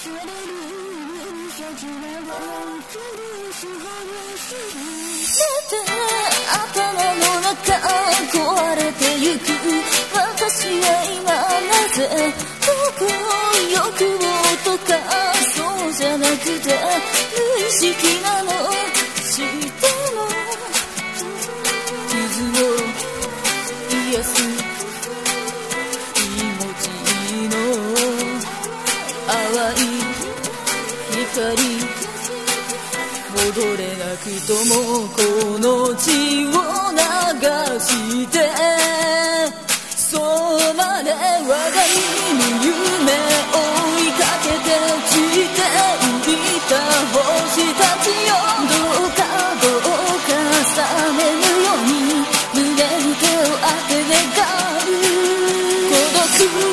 頭の中壊れてゆく私は今なぜ僕の欲望とかそうじゃなくて無意識なの知っても傷を癒す気持ちの淡い光戻れなくともこの血を流してそうまで我が身に夢追いかけて散って浮いた星たちよどうか覚めぬように胸に手を当て願う孤独